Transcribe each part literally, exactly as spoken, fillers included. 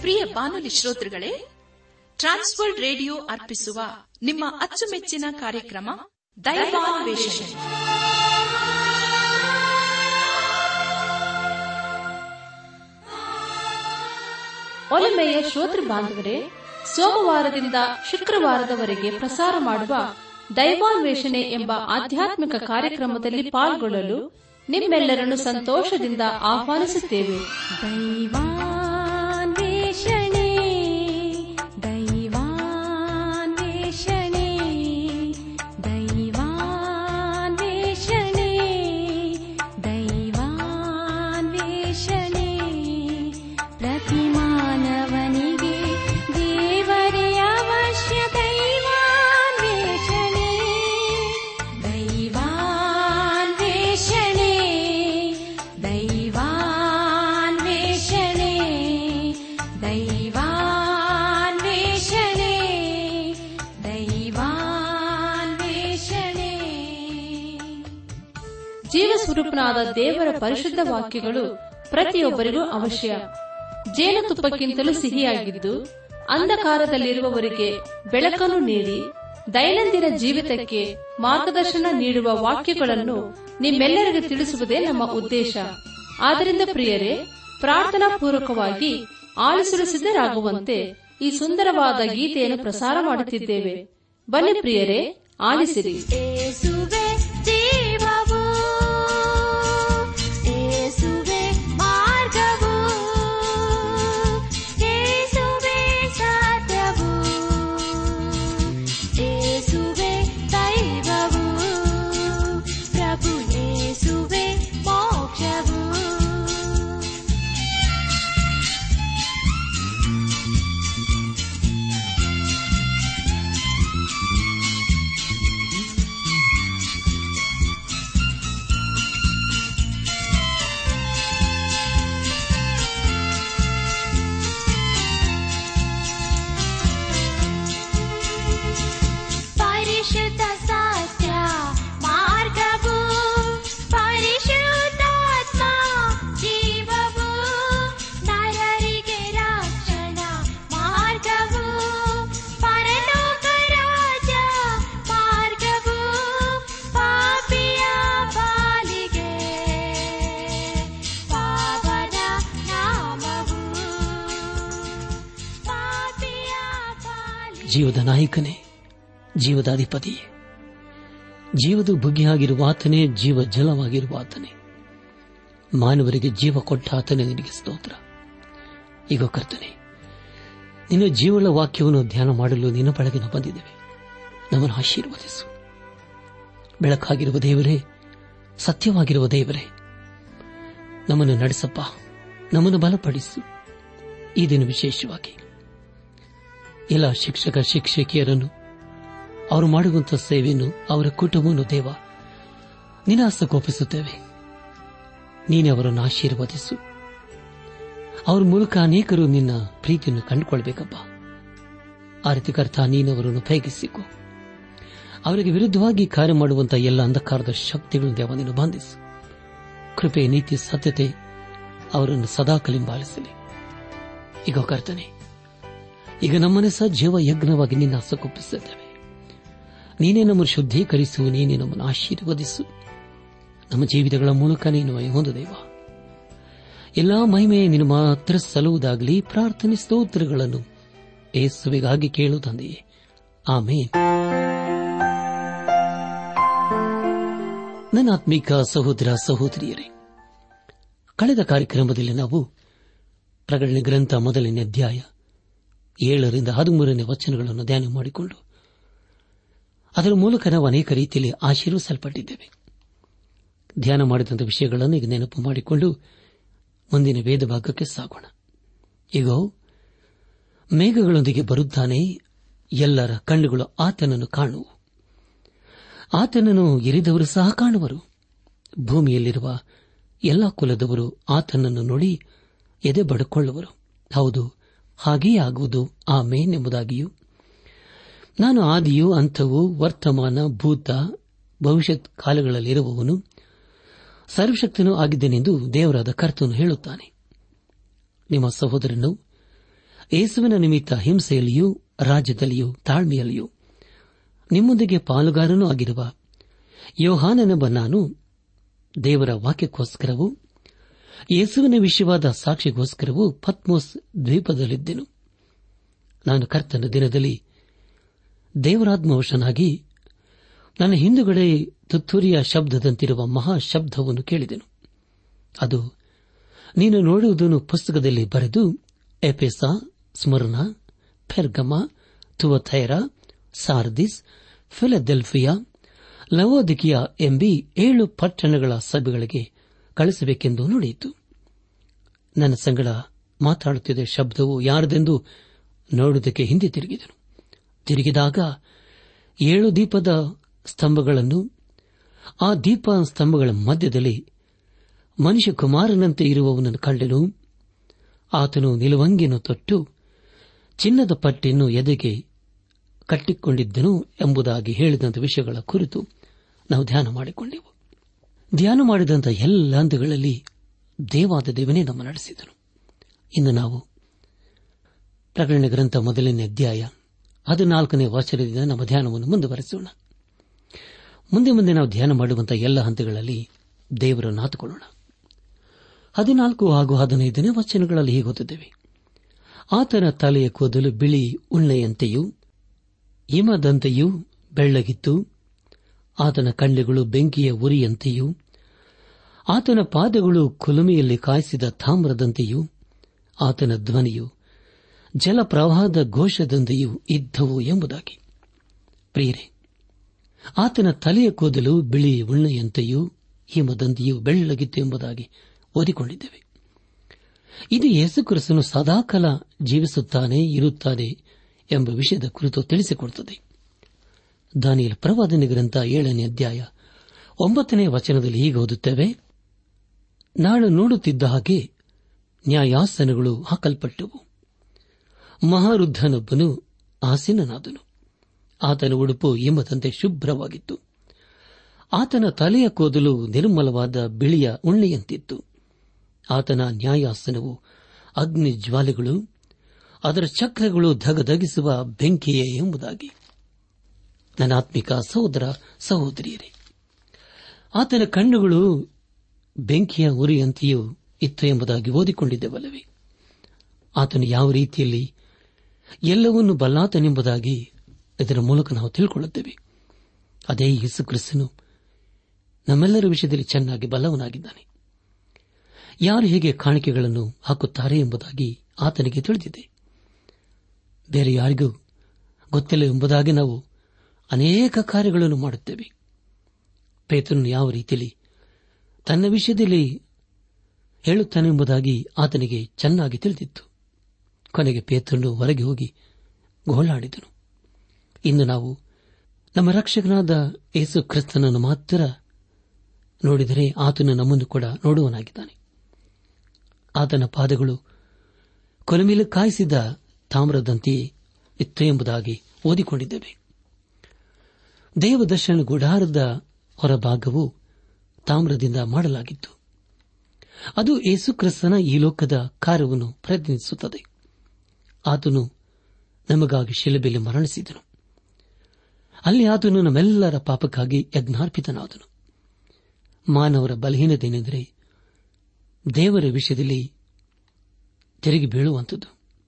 ಪ್ರಿಯ ಬಾನುಲಿ ಶ್ರೋತೃಗಳೇ, Trans World radio ಅರ್ಪಿಸುವ ನಿಮ್ಮ ಅಚ್ಚುಮೆಚ್ಚಿನ ಕಾರ್ಯಕ್ರಮ ದೈವಾನ್ವೇಷಣೆ. ಒಲಮೆಯ ಶ್ರೋತೃ ಬಾಂಧವರೇ, ಸೋಮವಾರದಿಂದ ಶುಕ್ರವಾರದವರೆಗೆ ಪ್ರಸಾರ ಮಾಡುವ ದೈವಾನ್ವೇಷಣೆ ಎಂಬ ಆಧ್ಯಾತ್ಮಿಕ ಕಾರ್ಯಕ್ರಮದಲ್ಲಿ ಪಾಲ್ಗೊಳ್ಳಲು ನಿಮ್ಮೆಲ್ಲರನ್ನು ಸಂತೋಷದಿಂದ ಆಹ್ವಾನಿಸುತ್ತೇವೆ. ದೈವಾನ್ವೇಷಣೆ ದೈವಾನ್ವೇಷಣೆ ದೈವಾನ್ವೇಷಣೆ ದೈವಾನ್ವೇಷಣೆ ಪ್ರತಿ ಮಾನವನಿಗೆ ದೇವರೇ ಅವಶ್ಯ. ದೈವಾನ್ವೇಷಣೆ ದೈವಾನ್ವೇಷಣೆ ದೈವಾನ್ವೇಷಣೆ ದೈವಾನ್ವೇಷಣೆ ದೈವಾನ್ವೇಷಣೆ. ಜೀವಸ್ವರೂಪನಾದ ದೇವರ ಪರಿಶುದ್ಧ ವಾಕ್ಯಗಳು ಪ್ರತಿಯೊಬ್ಬರಿಗೂ ಅವಶ್ಯ. ಜೇನುತುಪ್ಪಕ್ಕಿಂತಲೂ ಸಿಹಿಯಾಗಿದ್ದು ಅಂಧಕಾರದಲ್ಲಿರುವವರಿಗೆ ಬೆಳಕನ್ನು ನೀಡಿ ದೈನಂದಿನ ಜೀವಿತಕ್ಕೆ ಮಾರ್ಗದರ್ಶನ ನೀಡುವ ವಾಕ್ಯಗಳನ್ನು ನಿಮ್ಮೆಲ್ಲರಿಗೂ ತಿಳಿಸುವುದೇ ನಮ್ಮ ಉದ್ದೇಶ. ಆದ್ದರಿಂದ ಪ್ರಿಯರೇ, ಪ್ರಾರ್ಥನಾ ಪೂರ್ವಕವಾಗಿ ಆಲಿಸಲು ಸಿದ್ಧರಾಗುವಂತೆ ಈ ಸುಂದರವಾದ ಗೀತೆಯನ್ನು ಪ್ರಸಾರ ಮಾಡುತ್ತಿದ್ದೇವೆ. ಬನ್ನಿ ಪ್ರಿಯರೇ, ಆಲಿಸಿರಿ. ಯೇಸುವೇ ಜೀವವು, ಯೇಸುವೇ ಮಾರ್ಗವು, ಯೇಸುವೇ ಸತ್ಯವು, ಯೇಸುವೇ ದೈವವು, ಪ್ರಭು ಯೇಸುವೇ ಮೋಕ್ಷವು. ಪರಿಶುದ್ಧ ಸತ್ಯ ಮಾರ್ಗವು, ಪರಿಶುದ್ಧಾತ್ಮ ಜೀವವು, ನರರಿಗೆ ರಕ್ಷಣಾ ಮಾರ್ಗವು, ಪರಲೋಕ ರಾಜ್ಯ ಮಾರ್ಗವು, ಪಾಪಿಯ ಪಾಲಿಗೆ ಪಾವನ ನಾಮವು, ಪಾಪಿಯ ಪಾಲಿಗೆ. ಜೀವದ ನಾಯಕನೇ, ಜೀವದ ಅಧಿಪತಿಯೇ, ಜೀವದ ಬುಗ್ಗೆಯಾಗಿರುವ ಆತನೇ, ಜೀವ ಜಲವಾಗಿರುವ ಆತನೇ, ಮಾನವರಿಗೆ ಜೀವ ಕೊಟ್ಟ ಆತನೇ ನಿನಗೆ ಸ್ತೋತ್ರ. ಈಗ ಕರ್ತನೆ, ನಿನ್ನ ಜೀವಳ ವಾಕ್ಯವನ್ನು ಧ್ಯಾನ ಮಾಡಲು ನಿನ್ನ ಬಳಿಗೆ ನಾವು ಬಂದಿದ್ದೇವೆ. ನಮ್ಮನ್ನು ಆಶೀರ್ವದಿಸು. ಬೆಳಕಾಗಿರುವ ದೇವರೇ, ಸತ್ಯವಾಗಿರುವ ದೇವರೇ, ನಮ್ಮನ್ನು ನಡೆಸಪ್ಪ, ನಮ್ಮನ್ನು ಬಲಪಡಿಸು. ಈ ದಿನ ವಿಶೇಷವಾಗಿ ಎಲ್ಲ ಶಿಕ್ಷಕ ಶಿಕ್ಷಕಿಯರನ್ನು, ಅವರು ಮಾಡುವಂತಹ ಸೇವೆಯನ್ನು, ಅವರ ಕುಟುಂಬವನ್ನು ದೇವ ನಿನ್ನ ಹಸ್ತಕ್ಕೊಪ್ಪಿಸುತ್ತೇವೆ. ನೀನೇ ಅವರನ್ನು ಆಶೀರ್ವದಿಸು. ಅವರ ಮೂಲಕ ಅನೇಕರು ನಿನ್ನ ಪ್ರೀತಿಯನ್ನು ಕಂಡುಕೊಳ್ಬೇಕಪ್ಪ. ಆ ರೀತಿ ಕರ್ತ, ನೀನವರನ್ನು ಉಪಯೋಗಿಸಿಕೊ. ಅವರಿಗೆ ವಿರುದ್ಧವಾಗಿ ಕಾರ್ಯ ಮಾಡುವಂತಹ ಎಲ್ಲ ಅಂಧಕಾರದ ಶಕ್ತಿಗಳನ್ನು ದೇವ ನೀನು ಬಂಧಿಸು. ಕೃಪೆ, ನೀತಿ, ಸತ್ಯತೆ ಅವರನ್ನು ಸದಾ ಕಲಿಂಬಾಲಿಸಲಿ. ಈಗ ಕರ್ತನೆ, ಈಗ ನಮ್ಮನೆ ಸಹ ಜೀವ ಯಜ್ಞವಾಗಿ ನಿನ್ನ ಹಸ್ತಕ್ಕೊಪ್ಪಿಸುತ್ತೇವೆ. ನೀನೇ ನಮ್ಮನ್ನು ಶುದ್ಧೀಕರಿಸು, ನೀನೇ ನಮ್ಮನ್ನು ಆಶೀರ್ವದಿಸು. ನಮ್ಮ ಜೀವಿತಗಳ ಮೂಲಕ ನೀನು ಒಂದು ದೇವ, ಎಲ್ಲಾ ಮಹಿಮೆ ನಿನ್ನ ಮಾತ್ರ ಸಲ್ಲುವುದಾಗಲಿ. ಪ್ರಾರ್ಥನೆ ಸ್ತೋತ್ರಗಳನ್ನು ಯೇಸುವಿಗಾಗಿ ಕೇಳು ತಂದೆಯೇ, ಆಮೇನ್. ನನ್ನ ಆತ್ಮೀಕ ಸಹೋದರ ಸಹೋದರಿಯರೇ, ಕಳೆದ ಕಾರ್ಯಕ್ರಮದಲ್ಲಿ ನಾವು ಪ್ರಕಟಣೆ ಗ್ರಂಥ ಮೊದಲನೇ ಅಧ್ಯಾಯ ಏಳರಿಂದ ಹದಿಮೂರನೇ ವಚನಗಳನ್ನು ಧ್ಯಾನ ಮಾಡಿಕೊಂಡು ಅದರ ಮೂಲಕ ನಾವು ಅನೇಕ ರೀತಿಯಲ್ಲಿ ಆಶೀರ್ವಿಸಲ್ಪಟ್ಟಿದ್ದೇವೆ. ಧ್ಯಾನ ಮಾಡಿದಂಥ ವಿಷಯಗಳನ್ನು ಈಗ ನೆನಪು ಮಾಡಿಕೊಂಡು ಮುಂದಿನ ವೇದ ಭಾಗಕ್ಕೆ ಸಾಗೋಣ. ಈಗ ಮೇಘಗಳೊಂದಿಗೆ ಬರುತ್ತಾನೆ, ಎಲ್ಲರ ಕಣ್ಣುಗಳು ಆತನನ್ನು ಕಾಣುವು, ಆತನನ್ನು ಎರಿದವರು ಸಹ ಕಾಣುವರು. ಭೂಮಿಯಲ್ಲಿರುವ ಎಲ್ಲಾ ಕುಲದವರು ಆತನನ್ನು ನೋಡಿ ಎದೆ ಬಡಿಕೊಳ್ಳುವರು. ಹೌದು, ಹಾಗೆಯೇ ಆಗುವುದು, ಆಮೇನ್ ಎಂಬುದಾಗಿಯೂ, ನಾನು ಆದಿಯೂ ಅಂಥವೂ ವರ್ತಮಾನ ಭೂತ ಭವಿಷ್ಯತ್ ಕಾಲಗಳಲ್ಲಿರುವವನು ಸರ್ವಶಕ್ತನೂ ಆಗಿದ್ದೇನೆಂದು ದೇವರಾದ ಕರ್ತನು ಹೇಳುತ್ತಾನೆ. ನಿಮ್ಮ ಸಹೋದರನು ಯೇಸುವಿನ ನಿಮಿತ್ತ ಹಿಂಸೆಯಲ್ಲಿಯೂ ರಾಜ್ಯದಲ್ಲಿಯೂ ತಾಳ್ಮೆಯಲ್ಲಿಯೂ ನಿಮ್ಮೊಂದಿಗೆ ಪಾಲುಗಾರನೂ ಆಗಿರುವ ಯೋಹಾನನೆಂಬ ನಾನು ದೇವರ ವಾಕ್ಯಕ್ಕೋಸ್ಕರವೂ ಯೇಸುವಿನ ವಿಷಯವಾದ ಸಾಕ್ಷಿಗೋಸ್ಕರವೂ ಪತ್ಮೋಸ್ ದ್ವೀಪದಲ್ಲಿದ್ದೆನು. ನಾನು ಕರ್ತನ ದಿನದಲ್ಲಿ ದೇವರಾತ್ಮವಶನಾಗಿ ನನ್ನ ಹಿಂದುಗಡೆ ತುತ್ತೂರಿಯ ಶಬ್ದದಂತಿರುವ ಮಹಾಶಬ್ದವನ್ನು ಕೇಳಿದೆನು. ಅದು ನೀನು ನೋಡುವುದನ್ನು ಪುಸ್ತಕದಲ್ಲಿ ಬರೆದು ಎಫೆಸ, ಸ್ಮರ್ನ, ಪೆರ್ಗಮ, ತುವಥೈರ, ಸಾರ್ದಿಸ್, ಫಿಲದೆಲ್ಫಿಯಾ, ಲವೋದಿಕಿಯಾ ಎಂಬಿ ಏಳು ಪಟ್ಟಣಗಳ ಸಭೆಗಳಿಗೆ ಕಳಿಸಬೇಕೆಂದು ನುಡಿಯಿತು. ನನ್ನ ಸಂಗಡ ಮಾತಾಡುತ್ತಿದ್ದ ಶಬ್ದವು ಯಾರದೆಂದು ನೋಡುವುದಕ್ಕೆ ಹಿಂದೆ ತಿರುಗಿದನು. ತಿರುಗಿದಾಗ ಏಳು ದೀಪದ ಸ್ತಂಭಗಳನ್ನು, ಆ ದೀಪ ಸ್ತಂಭಗಳ ಮಧ್ಯದಲ್ಲಿ ಮನುಷ್ಯಕುಮಾರನಂತೆ ಇರುವವನನ್ನು ಕಂಡೆನು. ಆತನು ನಿಲುವಂಗಿಯನ್ನು ತೊಟ್ಟು ಚಿನ್ನದ ಪಟ್ಟಿಯನ್ನು ಎದೆಗೆ ಕಟ್ಟಿಕೊಂಡಿದ್ದನು ಎಂಬುದಾಗಿ ಹೇಳಿದಂಥ ವಿಷಯಗಳ ಕುರಿತು ನಾವು ಧ್ಯಾನ ಮಾಡಿಕೊಂಡೆವು. ಧ್ಯಾನ ಮಾಡಿದಂಥ ಎಲ್ಲ ಹಂತಗಳಲ್ಲಿ ದೇವಾದ ದೇವನೇ ನಮ್ಮ ನಡೆಸಿದನು. ಇನ್ನು ನಾವು ಪ್ರಕಟಣೆ ಗ್ರಂಥ ಮೊದಲನೇ ಅಧ್ಯಾಯ ಹದಿನಾಲ್ಕನೇ ವಚನದಿಂದ ನಮ್ಮ ಧ್ಯಾನವನ್ನು ಮುಂದುವರೆಸೋಣ. ಮುಂದೆ ಮುಂದೆ ನಾವು ಧ್ಯಾನ ಮಾಡುವಂತಹ ಎಲ್ಲ ಹಂತಗಳಲ್ಲಿ ದೇವರನ್ನು ಆತುಕೊಳ್ಳೋಣ. ಹದಿನಾಲ್ಕು ಹಾಗೂ ಹದಿನೈದನೇ ವಚನಗಳಲ್ಲಿ ಹೀಗೆ ಓದುತ್ತೇವೆ. ಆತನ ತಲೆಯ ಕೂದಲು ಬಿಳಿ ಉಣ್ಣೆಯಂತೆಯೂ ಹಿಮದಂತೆಯೂ ಬೆಳ್ಳಗಿತ್ತು. ಆತನ ಕಣ್ಣುಗಳು ಬೆಂಕಿಯ ಉರಿಯಂತೆಯೂ ಆತನ ಪಾದಗಳು ಕುಲುಮೆಯಲ್ಲಿ ಕಾಯಿಸಿದ ತಾಮ್ರದಂತೆಯೂ ಆತನ ಧ್ವನಿಯು ಜಲಪ್ರವಾಹದ ಘೋಷದಂತೆಯೂ ಇದ್ದವು ಎಂಬುದಾಗಿ. ಪ್ರಿಯರೇ, ಆತನ ತಲೆಯ ಕೂದಲು ಬಿಳಿ ಉಣ್ಣೆಯಂತೆಯೂ ಹಿಮದಂತೆಯೂ ಬೆಳ್ಳಗಿತ್ತು ಎಂಬುದಾಗಿ ಓದಿಕೊಂಡಿದ್ದೇವೆ. ಇದು ಯೇಸುಕ್ರಿಸ್ತನು ಸದಾಕಾಲ ಜೀವಿಸುತ್ತಾನೆ, ಇರುತ್ತಾನೆ ಎಂಬ ವಿಷಯದ ಕುರಿತು ತಿಳಿಸಿಕೊಡುತ್ತದೆ. ದಾನಿಯೇಲ ಪ್ರವಾದನೆ ಗ್ರಂಥ ಏಳನೇ ಅಧ್ಯಾಯ ಒಂಬತ್ತನೇ ವಚನದಲ್ಲಿ ಹೀಗೆ ಓದುತ್ತೇವೆ. ನಾಳೆ ನೋಡುತ್ತಿದ್ದ ಹಾಗೆ ನ್ಯಾಯಾಸನಗಳು ಹಾಕಲ್ಪಟ್ಟವು. ಮಹಾರುದ್ಧನೊಬ್ಬನು ಆಸೀನನಾದನು. ಆತನ ಉಡುಪು ಹಿಮದಂತೆ ಶುಭ್ರವಾಗಿತ್ತು. ಆತನ ತಲೆಯ ಕೂದಲು ನಿರ್ಮಲವಾದ ಬಿಳಿಯ ಉಣ್ಣೆಯಂತಿತ್ತು. ಆತನ ನ್ಯಾಯಾಸನವು ಅಗ್ನಿ ಜ್ವಾಲೆಗಳು, ಅದರ ಚಕ್ರಗಳು ಧಗಧಗಿಸುವ ಬೆಂಕಿಯೇ ಎಂಬುದಾಗಿ. ನನ್ನ ಆತ್ಮಿಕ ಸಹೋದರ ಸಹೋದರಿಯರೇ, ಆತನ ಕಣ್ಣುಗಳು ಬೆಂಕಿಯ ಉರಿಯಂತೆಯೂ ಇತ್ತು ಎಂಬುದಾಗಿ ಓದಿಕೊಂಡಿದ್ದೇವಲ್ಲವೇ? ಆತನು ಯಾವ ರೀತಿಯಲ್ಲಿ ಎಲ್ಲವನ್ನೂ ಬಲ್ಲಾತನೆಂಬುದಾಗಿ ಇದರ ಮೂಲಕ ನಾವು ತಿಳ್ಕೊಳ್ಳುತ್ತೇವೆ. ಅದೇ ಯೇಸುಕ್ರಿಸ್ತನು ನಮ್ಮೆಲ್ಲರ ವಿಷಯದಲ್ಲಿ ಚೆನ್ನಾಗಿ ಬಲ್ಲವನಾಗಿದ್ದಾನೆ. ಯಾರು ಹೇಗೆ ಕಾಣಿಕೆಗಳನ್ನು ಹಾಕುತ್ತಾರೆ ಎಂಬುದಾಗಿ ಆತನಿಗೆ ತಿಳಿದಿದೆ. ಬೇರೆ ಯಾರಿಗೂ ಗೊತ್ತಿಲ್ಲ ಎಂಬುದಾಗಿ ನಾವು ಅನೇಕ ಕಾರ್ಯಗಳನ್ನು ಮಾಡುತ್ತೇವೆ. ಪೇತ್ರನು ಯಾವ ರೀತಿಯಲ್ಲಿ ತನ್ನ ವಿಷಯದಲ್ಲಿ ಹೇಳುತ್ತಾನೆಂಬುದಾಗಿ ಆತನಿಗೆ ಚೆನ್ನಾಗಿ ತಿಳಿದಿತ್ತು. ಕೊನೆಗೆ ಪೇತ್ರನು ಹೊರಗೆ ಹೋಗಿ ಗೋಳಾಡಿದನು. ಇಂದು ನಾವು ನಮ್ಮ ರಕ್ಷಕನಾದ ಯೇಸು ಕ್ರಿಸ್ತನನ್ನು ಮಾತ್ರ ನೋಡಿದರೆ ಆತನು ನಮ್ಮನ್ನು ಕೂಡ ನೋಡುವನಾಗಿದ್ದಾನೆ. ಆತನ ಪಾದಗಳು ಕೊಲುಮೆಯಲ್ಲಿ ಕಾಯಿಸಿದ ತಾಮ್ರದಂತೆಯೇ ಇತ್ತು ಎಂಬುದಾಗಿ ಓದಿಕೊಂಡಿದ್ದೇವೆ. ದೇವದರ್ಶನ ಗುಡಾರದ ಹೊರಭಾಗವು ತಾಮ್ರದಿಂದ ಮಾಡಲಾಗಿತ್ತು. ಅದು ಯೇಸುಕ್ರಿಸ್ತನ ಈ ಲೋಕದ ಕಾರ್ಯವನ್ನು ಪ್ರತಿನಿಧಿಸುತ್ತದೆ. ಆತನು ನಮಗಾಗಿ ಶಿಲುಬೆಯಲ್ಲಿ ಮರಣಿಸಿದನು. ಅಲ್ಲಿ ಆತನು ನಮ್ಮೆಲ್ಲರ ಪಾಪಕ್ಕಾಗಿ ಯಜ್ಞಾರ್ಪಿತನಾದನು. ಮಾನವರ ಬಲಹೀನತೆಯೆಂದರೆ ದೇವರ ವಿಷಯದಲ್ಲಿ ತಿರುಗಿ ಬೀಳುವಂಥದ್ದು.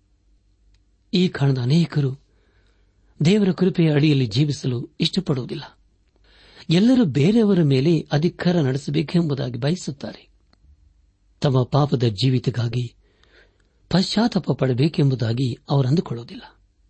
ಈ ಕಾರಣದ ಅನೇಕರು ದೇವರ ಕೃಪೆಯ ಅಡಿಯಲ್ಲಿ ಜೀವಿಸಲು ಇಷ್ಟಪಡುವುದಿಲ್ಲ. ಎಲ್ಲರೂ ಬೇರೆಯವರ ಮೇಲೆ ಅಧಿಕಾರ ನಡೆಸಬೇಕೆಂಬುದಾಗಿ ಬಯಸುತ್ತಾರೆ. ತಮ್ಮ ಪಾಪದ ಜೀವಿತಕ್ಕಾಗಿ ಪಶ್ಚಾತ್ತಾಪ ಪಡಬೇಕೆಂಬುದಾಗಿ ಅವರು ಅಂದುಕೊಳ್ಳುವುದಿಲ್ಲ.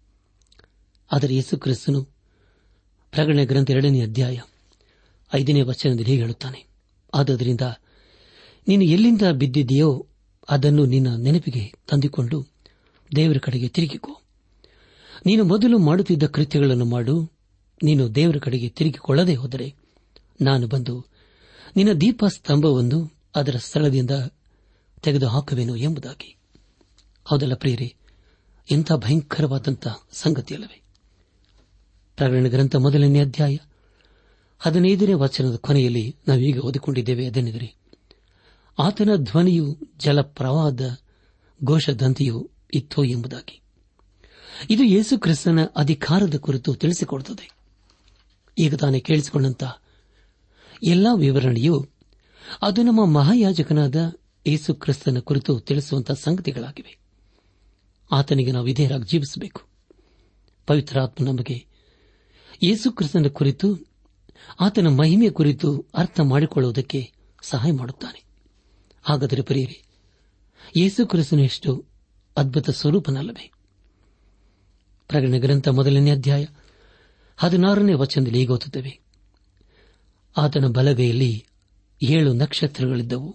ಆದರೆ ಯೇಸುಕ್ರಿಸ್ತನು ಪ್ರಕಟಣೆ ಗ್ರಂಥ ಎರಡನೇ ಅಧ್ಯಾಯ ಐದನೇ ವಚನದಲ್ಲಿ ಹೀಗೆ ಹೇಳುತ್ತಾನೆ. ಆದ್ದರಿಂದ ನೀನು ಎಲ್ಲಿಂದ ಬಿದ್ದಿದೆಯೋ ಅದನ್ನು ನಿನ್ನ ನೆನಪಿಗೆ ತಂದುಕೊಂಡು ದೇವರ ಕಡೆಗೆ ತಿರುಗಿಕೋ. ನೀನು ಮೊದಲು ಮಾಡುತ್ತಿದ್ದ ಕೃತ್ಯಗಳನ್ನು ಮಾಡು. ನೀನು ದೇವರ ಕಡೆಗೆ ತಿರುಗಿಕೊಳ್ಳದೆ ಹೋದರೆ ನಾನು ಬಂದು ನಿನ್ನ ದೀಪ ಸ್ತಂಭವನ್ನು ಅದರ ಸ್ಥಳದಿಂದ ತೆಗೆದುಹಾಕುವೆನು ಎಂಬುದಾಗಿ. ಹೌದಲ್ಲ ಪ್ರಿಯರೇ, ಎಂಥ ಭಯಂಕರವಾದಂತಹ ಸಂಗತಿಯಲ್ಲವೇ? ಪ್ರಕಟಣೆ ಗ್ರಂಥ ಮೊದಲನೇ ಅಧ್ಯಾಯ ಹದಿನೈದನೇ ವಚನದ ಕೊನೆಯಲ್ಲಿ ನಾವೀಗ ಓದಿಕೊಂಡಿದ್ದೇವೆ. ಅದೇನೆಂದರೆ, ಆತನ ಧ್ವನಿಯು ಜಲಪ್ರವಾಹದ ಘೋಷದಂತೆಯೂ ಇತ್ತೋ ಎಂಬುದಾಗಿ. ಇದು ಯೇಸು ಕ್ರಿಸ್ತನ ಅಧಿಕಾರದ ಕುರಿತು ತಿಳಿಸಿಕೊಡುತ್ತದೆ. ಈಗ ತಾನೇ ಕೇಳಿಸಿಕೊಂಡಂತ ಎಲ್ಲಾ ವಿವರಣೆಯು ಅದು ನಮ್ಮ ಮಹಾಯಾಜಕನಾದ ಯೇಸು ಕ್ರಿಸ್ತನ ಕುರಿತು ತಿಳಿಸುವಂತಹ ಸಂಗತಿಗಳಾಗಿವೆ. ಆತನಿಗೆ ನಾವು ವಿಧೇಯರಾಗಿ ಜೀವಿಸಬೇಕು. ಪವಿತ್ರಾತ್ಮ ನಮಗೆ ಯೇಸು ಕ್ರಿಸ್ತನ ಕುರಿತು, ಆತನ ಮಹಿಮೆಯ ಕುರಿತು ಅರ್ಥ ಮಾಡಿಕೊಳ್ಳುವುದಕ್ಕೆ ಸಹಾಯ ಮಾಡುತ್ತಾನೆ. ಹಾಗಾದರೆ ಪ್ರಿಯರೇ, ಯೇಸು ಕ್ರಿಸ್ತನು ಎಷ್ಟು ಅದ್ಭುತ ಸ್ವರೂಪನಲ್ಲವೇ? ಪ್ರಕಟಣೆ ಗ್ರಂಥ ಮೊದಲನೇ ಅಧ್ಯಾಯ ಹದಿನಾರನೇ ವಚನದಲ್ಲಿ ಹೀಗೆ ಓದುತ್ತೇವೆ: ಆತನ ಬಲಗೈಯಲ್ಲಿ ಏಳು ನಕ್ಷತ್ರಗಳಿದ್ದವು.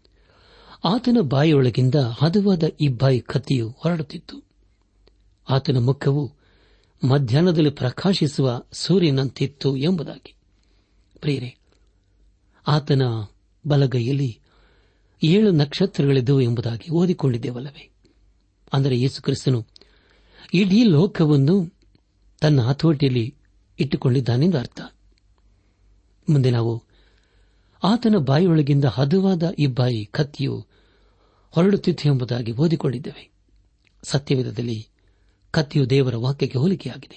ಆತನ ಬಾಯಿಯೊಳಗಿಂದ ಹದವಾದ ಇಬ್ಬಾಯಿ ಕತ್ತಿಯು ಹೊರಡುತ್ತಿತ್ತು. ಆತನ ಮುಖವು ಮಧ್ಯಾಹ್ನದಲ್ಲಿ ಪ್ರಕಾಶಿಸುವ ಸೂರ್ಯನಂತಿತ್ತು ಎಂಬುದಾಗಿ. ಪ್ರಿಯರೇ, ಆತನ ಬಲಗೈಯಲ್ಲಿ ಏಳು ನಕ್ಷತ್ರಗಳಿದ್ದವು ಎಂಬುದಾಗಿ ಓದಿಕೊಂಡಿದ್ದೇವಲ್ಲವೇ? ಅಂದರೆ ಯೇಸು ಕ್ರಿಸ್ತನು ಇಡೀ ಲೋಕವನ್ನು ತನ್ನ ಹತೋಟಿಯಲ್ಲಿ ಇಟ್ಟುಕೊಂಡಿದ್ದಾನೆಂದು ಅರ್ಥ. ಮುಂದೆ ನಾವು ಆತನ ಬಾಯಿಯೊಳಗಿಂದ ಹದವಾದ ಇಬ್ಬಾಯಿ ಕತ್ತಿಯು ಹೊರಡುತ್ತಿತ್ತು ಎಂಬುದಾಗಿ ಓದಿಕೊಂಡಿದ್ದೇವೆ. ಸತ್ಯವೇದದಲ್ಲಿ ಕತ್ತಿಯು ದೇವರ ವಾಕ್ಯಕ್ಕೆ ಹೋಲಿಕೆಯಾಗಿದೆ.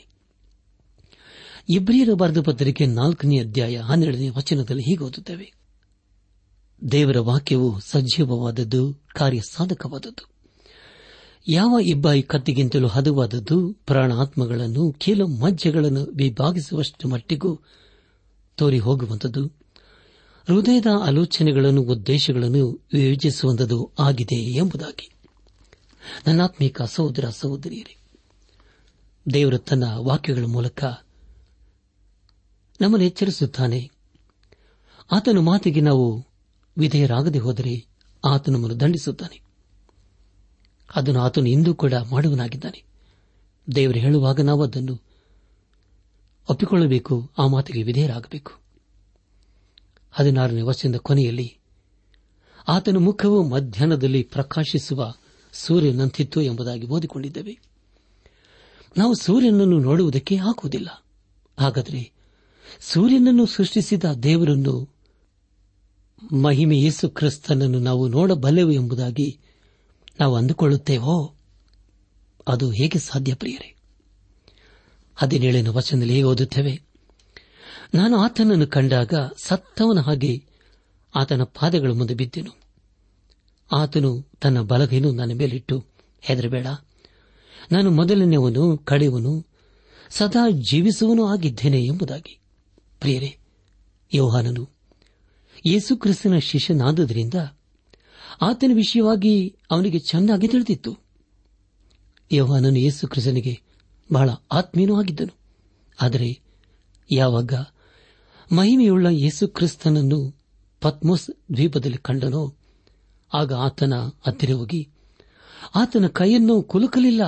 ಇಬ್ರಿಯರ ಬರೆದ ಪತ್ರಿಕೆ ನಾಲ್ಕನೇ ಅಧ್ಯಾಯ ಹನ್ನೆರಡನೇ ವಚನದಲ್ಲಿ ಹೀಗೆ ಓದುತ್ತೇವೆ: ದೇವರ ವಾಕ್ಯವು ಸಜೀವವಾದದ್ದು, ಕಾರ್ಯಸಾಧಕವಾದದ್ದು, ಯಾವ ಇಬ್ಬಾಯಿ ಕತ್ತಿಗಿಂತಲೂ ಹದವಾದದ್ದು, ಪ್ರಾಣ ಆತ್ಮಗಳನ್ನು, ಕೀಲು ಮಜ್ಜೆಗಳನ್ನು ವಿಭಾಗಿಸುವಷ್ಟು ಮಟ್ಟಿಗೂ ತೋರಿ ಹೋಗುವಂಥದ್ದು, ಹೃದಯದ ಆಲೋಚನೆಗಳನ್ನು, ಉದ್ದೇಶಗಳನ್ನು ವಿವೇಚಿಸುವಂಥದ್ದು ಆಗಿದೆ ಎಂಬುದಾಗಿ. ನನ್ನಾತ್ಮೀಕ ಸಹೋದರ ಸಹೋದರಿಯರೇ, ದೇವರು ತನ್ನ ವಾಕ್ಯಗಳ ಮೂಲಕ ನಮ್ಮನ್ನು ಎಚ್ಚರಿಸುತ್ತಾನೆ. ಆತನ ಮಾತಿಗೆ ನಾವು ವಿಧೇಯರಾಗದೆ ಹೋದರೆ ಆತ ನಮ್ಮನ್ನು ದಂಡಿಸುತ್ತಾನೆ. ಅದನ್ನು ಆತನು ಇಂದೂ ಕೂಡ ಮಾಡುವನಾಗಿದ್ದಾನೆ. ದೇವರು ಹೇಳುವಾಗ ನಾವು ಅದನ್ನು ಒಪ್ಪಿಕೊಳ್ಳಬೇಕು, ಆ ಮಾತಿಗೆ ವಿಧೇಯರಾಗಬೇಕು. ಹದಿನಾರನೇ ವರ್ಷದ ಕೊನೆಯಲ್ಲಿ ಆತನ ಮುಖವು ಮಧ್ಯಾಹ್ನದಲ್ಲಿ ಪ್ರಕಾಶಿಸುವ ಸೂರ್ಯನಂತಿತ್ತು ಎಂಬುದಾಗಿ ಓದಿಕೊಂಡಿದ್ದೇವೆ. ನಾವು ಸೂರ್ಯನನ್ನು ನೋಡುವುದಕ್ಕೆ ಆಗುವುದಿಲ್ಲ. ಹಾಗಾದರೆ ಸೂರ್ಯನನ್ನು ಸೃಷ್ಟಿಸಿದ ದೇವರನ್ನು, ಮಹಿಮೆ ಯೇಸು ಕ್ರಿಸ್ತನನ್ನು ನಾವು ನೋಡಬಲ್ಲೆವು ಎಂಬುದಾಗಿ ನಾವು ಅಂದುಕೊಳ್ಳುತ್ತೇವೋ? ಅದು ಹೇಗೆ ಸಾಧ್ಯ ಪ್ರಿಯರೇ? ಹದಿನೇಳನೇ ವಚನದಲ್ಲಿ ಹೇಗೆ ಓದುತ್ತೇವೆ: ನಾನು ಆತನನ್ನು ಕಂಡಾಗ ಸತ್ತವನ ಹಾಗೆ ಆತನ ಪಾದಗಳ ಮುಂದೆ ಬಿದ್ದೆನು. ಆತನು ತನ್ನ ಬಲಗೈಯನ್ನು ನನ್ನ ಮೇಲಿಟ್ಟು, ಹೆದರಬೇಡ, ನಾನು ಮೊದಲನೆಯವನು, ಕಡೆಯವನು, ಸದಾ ಜೀವಿಸುವನೂ ಆಗಿದ್ದೇನೆ ಎಂಬುದಾಗಿ. ಪ್ರಿಯರೇ, ಯೋಹಾನನು ಯೇಸು ಕ್ರಿಸ್ತನ ಶಿಷ್ಯನಾದುದರಿಂದ ಆತನ ವಿಷಯವಾಗಿ ಅವನಿಗೆ ಚೆನ್ನಾಗಿ ತಿಳಿದಿತ್ತು. ಯೋಹಾನನು ಯೇಸು ಕ್ರಿಸ್ತನಿಗೆ ಬಹಳ ಆತ್ಮೀಯನೂ ಆಗಿದ್ದನು. ಆದರೆ ಯಾವಾಗ ಮಹಿಮೆಯುಳ್ಳ ಯೇಸು ಕ್ರಿಸ್ತನನ್ನು ಪತ್ಮೋಸ್ ದ್ವೀಪದಲ್ಲಿ ಕಂಡನೋ, ಆಗ ಆತನ ಹತ್ತಿರ ಹೋಗಿ ಆತನ ಕೈಯನ್ನು ಕುಲುಕಲಿಲ್ಲ.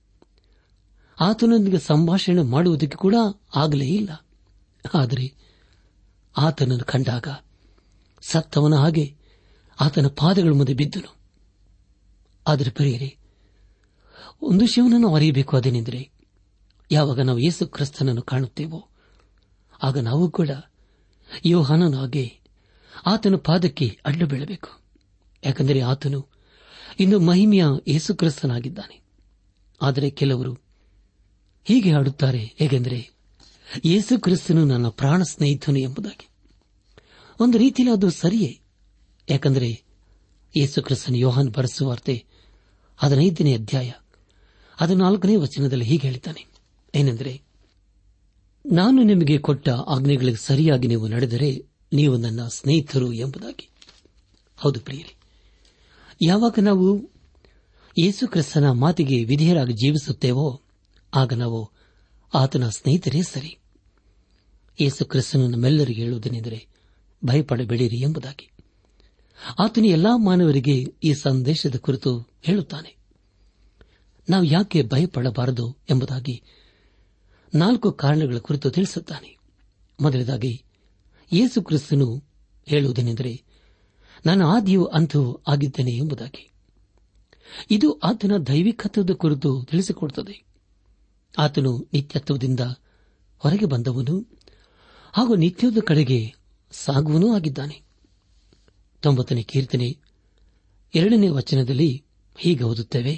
ಆತನೊಂದಿಗೆ ಸಂಭಾಷಣೆ ಮಾಡುವುದಕ್ಕೆ ಕೂಡ ಆಗಲೇ ಇಲ್ಲ. ಆದರೆ ಆತನನ್ನು ಕಂಡಾಗ ಸತ್ತವನ ಹಾಗೆ ಆತನ ಪಾದಗಳ ಮುಂದೆ ಬಿದ್ದನು. ಆದರೆ ಪ್ರಿಯರೇ, ಒಂದು ಶಿವನನ್ನು ಅರಿಯಬೇಕು. ಅದೇನೆಂದರೆ, ಯಾವಾಗ ನಾವು ಯೇಸು ಕ್ರಿಸ್ತನನ್ನು ಕಾಣುತ್ತೇವೋ ಆಗ ನಾವು ಕೂಡ ಯೋಹಾನನ ಹಾಗೆ ಆತನ ಪಾದಕ್ಕೆ ಅಡ್ಡ ಬೀಳಬೇಕು. ಯಾಕೆಂದರೆ ಆತನು ಇಂದು ಮಹಿಮೆಯ ಯೇಸು ಕ್ರಿಸ್ತನಾಗಿದ್ದಾನೆ. ಆದರೆ ಕೆಲವರು ಹೀಗೆ ಹಾಡುತ್ತಾರೆ, ಹೇಗೆಂದರೆ ಯೇಸು ಕ್ರಿಸ್ತನು ನನ್ನ ಪ್ರಾಣ ಸ್ನೇಹಿತನು ಎಂಬುದಾಗಿ. ಒಂದು ರೀತಿಯಲ್ಲಿ ಅದು ಸರಿಯೇ. ಯಾಕೆಂದರೆ ಯೇಸು ಕ್ರಿಸ್ತನ ಯೋಹಾನ ಬರೆಸುವಾರ್ತೆ ಹದಿನೈದನೇ ಅಧ್ಯಾಯ ಹದಿನಾಲ್ಕನೇ ವಚನದಲ್ಲಿ ಹೀಗೆ ಹೇಳಿದ್ದಾನೆ, ಏನೆಂದರೆ, ನಾನು ನಿಮಗೆ ಕೊಟ್ಟ ಆಜ್ಞೆಗಳಿಗೆ ಸರಿಯಾಗಿ ನೀವು ನಡೆದರೆ ನೀವು ನನ್ನ ಸ್ನೇಹಿತರು ಎಂಬುದಾಗಿ. ಹೌದು ಪ್ರಿಯರೇ, ಯಾವಾಗ ನಾವು ಯೇಸು ಕ್ರಿಸ್ತನ ಮಾತಿಗೆ ವಿಧೇಯರಾಗಿ ಜೀವಿಸುತ್ತೇವೋ ಆಗ ನಾವು ಆತನ ಸ್ನೇಹಿತರೇ ಸರಿ. ಯೇಸು ಕ್ರಿಸ್ತನು ನಮ್ಮೆಲ್ಲರಿಗೆ ಹೇಳುವುದೇನೆಂದರೆ, ಭಯಪಡಬೇಡಿರಿ ಎಂಬುದಾಗಿ. ಆತನು ಎಲ್ಲಾ ಮಾನವರಿಗೆ ಈ ಸಂದೇಶದ ಕುರಿತು ಹೇಳುತ್ತಾನೆ. ನಾವು ಯಾಕೆ ಭಯಪಡಬಾರದು ಎಂಬುದಾಗಿ ನಾಲ್ಕು ಕಾರಣಗಳ ಕುರಿತು ತಿಳಿಸುತ್ತಾನೆ. ಮೊದಲನೇದಾಗಿ ಯೇಸು ಕ್ರಿಸ್ತನು ಹೇಳುವುದೇನೆಂದರೆ, ನಾನು ಆದಿಯೂ ಅಂತೂ ಆಗಿದ್ದೇನೆ ಎಂಬುದಾಗಿ. ಇದು ಆತನ ದೈವಿಕತ್ವದ ಕುರಿತು ತಿಳಿಸಿಕೊಡುತ್ತದೆ. ಆತನು ನಿತ್ಯತ್ವದಿಂದ ಹೊರಗೆ ಬಂದವನು ಹಾಗೂ ನಿತ್ಯದ ಕಡೆಗೆ ಸಾಗುವನೂ ಆಗಿದ್ದಾನೆ. ತೊಂಬತ್ತನೇ ಕೀರ್ತನೆ ಎರಡನೇ ವಚನದಲ್ಲಿ ಹೀಗೆ ಓದುತ್ತೇವೆ,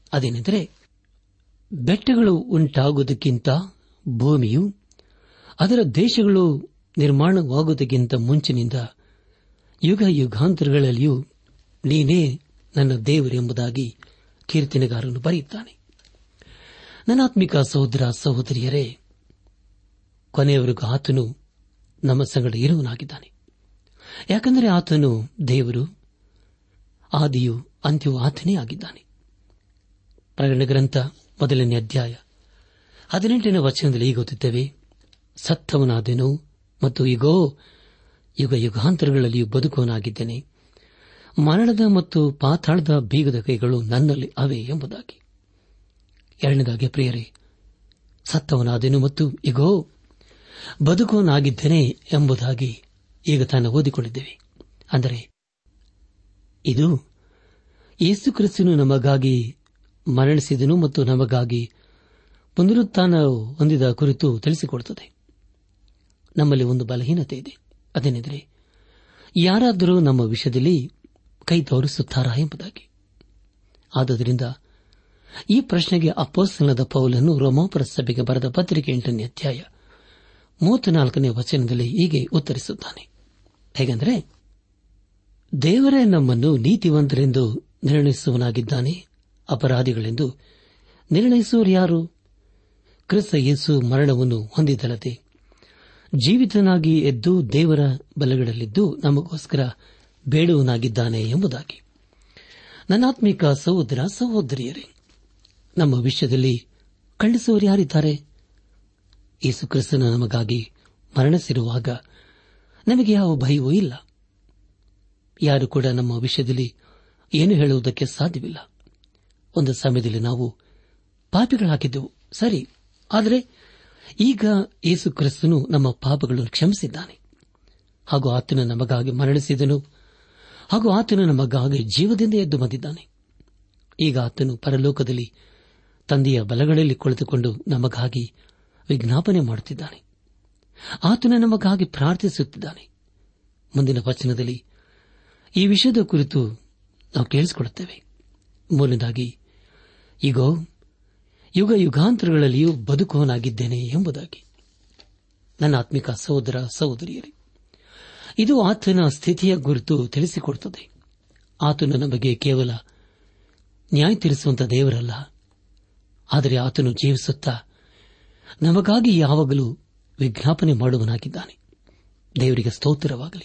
ಅದೇನೆಂದರೆ, ಬೆಟ್ಟಗಳು ಉಂಟಾಗುವುದಕ್ಕಿಂತ ಭೂಮಿಯು ಅದರ ದೇಶಗಳು ನಿರ್ಮಾಣವಾಗುವುದಕ್ಕಿಂತ ಮುಂಚಿನಿಂದ ಯುಗ ಯುಗಾಂತರಗಳಲ್ಲಿಯೂ ನೀನೇ ನನ್ನ ದೇವರೆಂಬುದಾಗಿ ಕೀರ್ತನೆಗಾರನು ಬರೆಯುತ್ತಾನೆ. ನನ್ನಾತ್ಮಿಕ ಸಹೋದರ ಸಹೋದರಿಯರೇ, ಕೊನೆಯವರೆಗೂ ಆತನು ನಮ್ಮ ಸಂಗಡ ಇರುವನಾಗಿದ್ದಾನೆ. ಯಾಕೆಂದರೆ ಆತನು ದೇವರು, ಆದಿಯು ಅಂತ್ಯವೂ ಆತನೇ ಆಗಿದ್ದಾನೆ. ಪ್ರಕಟಣೆ ಗ್ರಂಥ ಮೊದಲನೇ ಅಧ್ಯಾಯ ಹದಿನೆಂಟನೇ ವಚನದಲ್ಲಿ ಈಗ ಓದುತ್ತೇವೆ, ಸತ್ತವನಾದೆನು ಮತ್ತು ಈಗೋ ಯುಗ ಯುಗಾಂತರಗಳಲ್ಲಿಯೂ ಬದುಕುವನಾಗಿದ್ದೇನೆ. ಮರಣದ ಮತ್ತು ಪಾತಾಳದ ಬೀಗದ ಕೈಗಳು ನನ್ನಲ್ಲಿ ಅವೆ ಎಂಬುದಾಗಿ. ಎರಡನೇದಾಗಿ ಪ್ರಿಯರೇ, ಸತ್ತವನಾದೆನು ಮತ್ತು ಈಗೋ ಬದುಕುವನಾಗಿದ್ದೇನೆ ಎಂಬುದಾಗಿ ಈಗ ತಾನು ಓದಿಕೊಂಡಿದ್ದೇವೆ. ಅಂದರೆ ಇದು ಯೇಸು ಕ್ರಿಸ್ತನು ನಮಗಾಗಿ ಮರಣಿಸಿದನು ಮತ್ತು ನಮಗಾಗಿ ಪುನರುತ್ಥಾನ ಹೊಂದಿದ ಕುರಿತು ತಿಳಿಸಿಕೊಡುತ್ತದೆ. ನಮ್ಮಲ್ಲಿ ಒಂದು ಬಲಹೀನತೆ ಇದೆ. ಅದೇನೆಂದರೆ, ಯಾರಾದರೂ ನಮ್ಮ ವಿಷಯದಲ್ಲಿ ಕೈ ತೋರಿಸುತ್ತಾರಾ ಎಂಬುದಾಗಿ. ಆದ್ದರಿಂದ ಈ ಪ್ರಶ್ನೆಗೆ ಅಪೊಸ್ತಲನಾದ ಪೌಲನು ರೋಮಾಪುರ ಸಭೆಗೆ ಬರೆದ ಪತ್ರಿಕೆ ಎಂಟನೇ ಅಧ್ಯಾಯ ಮೂವತ್ನಾಲ್ಕನೇ ವಚನದಲ್ಲಿ ಹೀಗೆ ಉತ್ತರಿಸುತ್ತಾನೆ. ಹೇಗೆಂದರೆ, ದೇವರೇ ನಮ್ಮನ್ನು ನೀತಿವಂತರೆಂದು ನಿರ್ಣಯಿಸುವನಾಗಿದ್ದಾನೆ, ಅಪರಾಧಿಗಳೆಂದು ನಿರ್ಣಯಿಸುವರು ಯಾರು? ಕ್ರಿಸ್ತ ಯೇಸು ಮರಣವನ್ನು ಹೊಂದಿದಲ್ಲದೆ ಜೀವಿತನಾಗಿ ಎದ್ದು ದೇವರ ಬಲಗಡೆಯಲ್ಲಿದ್ದು ನಮಗೋಸ್ಕರ ಬೇಡುವನಾಗಿದ್ದಾನೆ ಎಂಬುದಾಗಿ. ನನ್ನಾತ್ಮಿಕ ಸಹೋದರ ಸಹೋದರಿಯರೇ, ನಮ್ಮ ವಿಷಯದಲ್ಲಿ ಖಂಡಿಸುವರು ಯಾರಿದ್ದಾರೆ? ಯೇಸು ಕ್ರಿಸ್ತನ ನಮಗಾಗಿ ಮರಣಿಸಿರುವಾಗ ನಮಗೆ ಯಾವ ಭಯವೂ ಇಲ್ಲ. ಯಾರು ಕೂಡ ನಮ್ಮ ವಿಷಯದಲ್ಲಿ ಏನು ಹೇಳುವುದಕ್ಕೆ ಸಾಧ್ಯವಿಲ್ಲ. ಒಂದು ಸಮಯದಲ್ಲಿ ನಾವು ಪಾಪಿಗಳಾಗಿದ್ದೆವು, ಸರಿ. ಆದರೆ ಈಗ ಯೇಸು ಕ್ರಿಸ್ತನು ನಮ್ಮ ಪಾಪಗಳನ್ನು ಕ್ಷಮಿಸಿದ್ದಾನೆ, ಹಾಗೂ ಆತನು ನಮಗಾಗಿ ಮರಣಿಸಿದನು, ಹಾಗೂ ಆತನು ನಮಗಾಗಿ ಜೀವದಿಂದ ಎದ್ದು ಬಂದಿದ್ದಾನೆ. ಈಗ ಆತನು ಪರಲೋಕದಲ್ಲಿ ತಂದೆಯ ಬಲಗಳಲ್ಲಿ ಕುಳಿತುಕೊಂಡು ನಮಗಾಗಿ ವಿಜ್ಞಾಪನೆ ಮಾಡುತ್ತಿದ್ದಾನೆ. ಆತನು ನಮಗಾಗಿ ಪ್ರಾರ್ಥಿಸುತ್ತಿದ್ದಾನೆ. ಮುಂದಿನ ವಚನದಲ್ಲಿ ಈ ವಿಷಯದ ಕುರಿತು ನಾವು ಕೇಳಿಸಿಕೊಳ್ಳುತ್ತೇವೆ. ಮೂರನೇದಾಗಿ, ಈಗೋ ಯುಗ ಯುಗಾಂತರಗಳಲ್ಲಿಯೂ ಬದುಕುವನಾಗಿದ್ದೇನೆ ಎಂಬುದಾಗಿ. ನನ್ನ ಆತ್ಮಿಕ ಸಹೋದರ ಸಹೋದರಿಯರೇ, ಇದು ಆತನ ಸ್ಥಿತಿಯ ಕುರಿತು ತಿಳಿಸಿಕೊಡುತ್ತದೆ. ಆತನು ನಮಗೆ ಕೇವಲ ನ್ಯಾಯ ತೀರಿಸುವಂತಹ ದೇವರಲ್ಲ, ಆದರೆ ಆತನು ಜೀವಿಸುತ್ತಾ ನಮಗಾಗಿ ಯಾವಾಗಲೂ ವಿಜ್ಞಾಪನೆ ಮಾಡುವನಾಗಿದ್ದಾನೆ. ದೇವರಿಗೆ ಸ್ತೋತ್ರವಾಗಲಿ.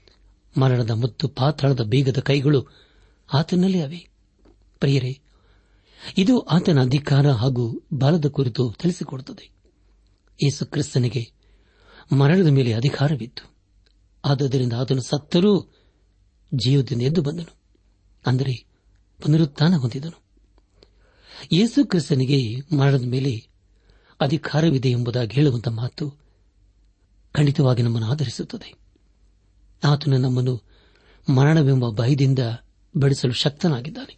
ಮರಣದ ಮತ್ತು ಪಾತಾಳದ ಬೀಗದ ಕೈಗಳು ಆತನಲ್ಲೇ ಅವೆ. ಪ್ರಿಯರೇ, ಇದು ಆತನ ಅಧಿಕಾರ ಹಾಗೂ ಬಲದ ಕುರಿತು ತಿಳಿಸಿಕೊಡುತ್ತದೆ. ಯೇಸು ಕ್ರಿಸ್ತನಿಗೆ ಮರಣದ ಮೇಲೆ ಅಧಿಕಾರವಿತ್ತು. ಆದ್ದರಿಂದ ಆತನು ಸತ್ತರೂ ಜೀವದಿಂದ ಎದ್ದು ಬಂದನು, ಅಂದರೆ ಪುನರುತ್ಥಾನ ಹೊಂದಿದನು. ಯೇಸು ಕ್ರಿಸ್ತನಿಗೆ ಮರಣದ ಮೇಲೆ ಅಧಿಕಾರವಿದೆ ಎಂಬುದಾಗಿ ಹೇಳುವಂತಹ ಮಾತು ಖಂಡಿತವಾಗಿ ನಮ್ಮನ್ನು ಆಧರಿಸುತ್ತದೆ. ಆತನು ನಮ್ಮನ್ನು ಮರಣವೆಂಬ ಭಯದಿಂದ ಬಿಡಿಸಲು ಶಕ್ತನಾಗಿದ್ದಾನೆ.